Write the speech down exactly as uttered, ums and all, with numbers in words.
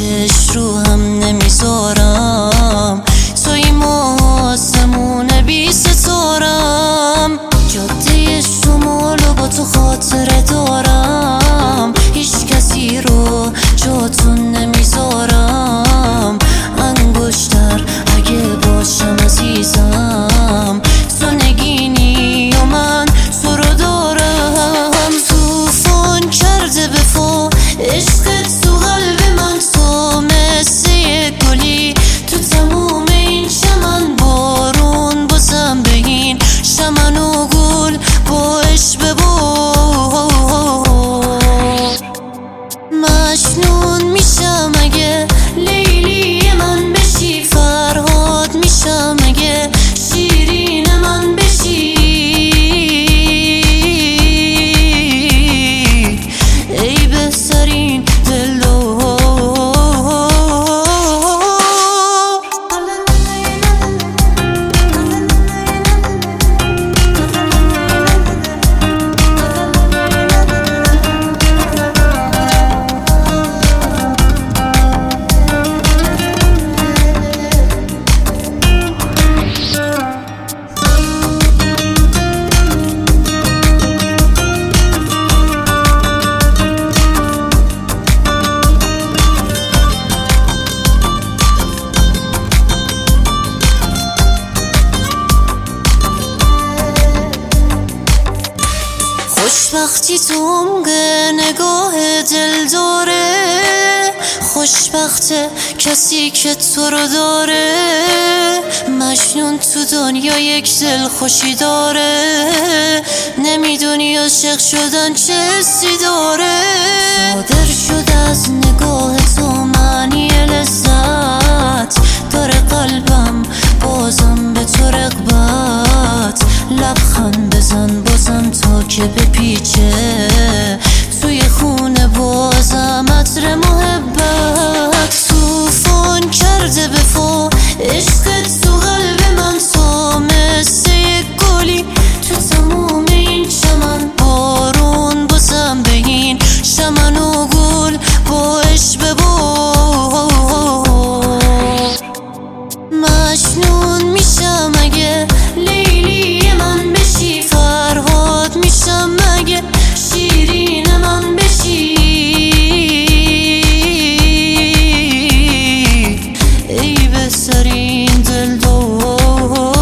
چش رو هم نمیذارم، توی آسمون بی ستارم. جاده شمالو با تو خاطره دارم، هیچ کسی رو جاتون نمیذارم. انگشتر اگه باشم عزیزم، تو نگینی و من تو رو دارم. توفان کرده بفا عشقت تو قلب من، تو مثل یک گلی تو تموم این چمن. بارون بازم به این چمن و گل باش ببار. مجنون میشم اگه لیلی من بشی، فرهاد میشم اگه شیرین من بشی. ای بهترین دلدار. خوشبختی تو عمق نگاه دل داره، خوشبخت کسی که تو رو داره. مجنون تو دنیا یک دل خوشی داره، نمیدونی عاشق شدن چه حسی داره. صادر شد از نگاه تو معنی لذت، داره قلبم بازم به تو رغبت. لبخند بزن بازم تا که بپیچه توی خونه بازم عطر محبت. توفان کرده بفا عشقت تو قلب من، تو مثل یک گلی تو تموم این چمن. بارون بازم به این چمن و گل باش ببار. مجنون میشم اگه لیلی من بشی، فرهاد میشم اگه شیرین من بشی. ای بهترین دلدار.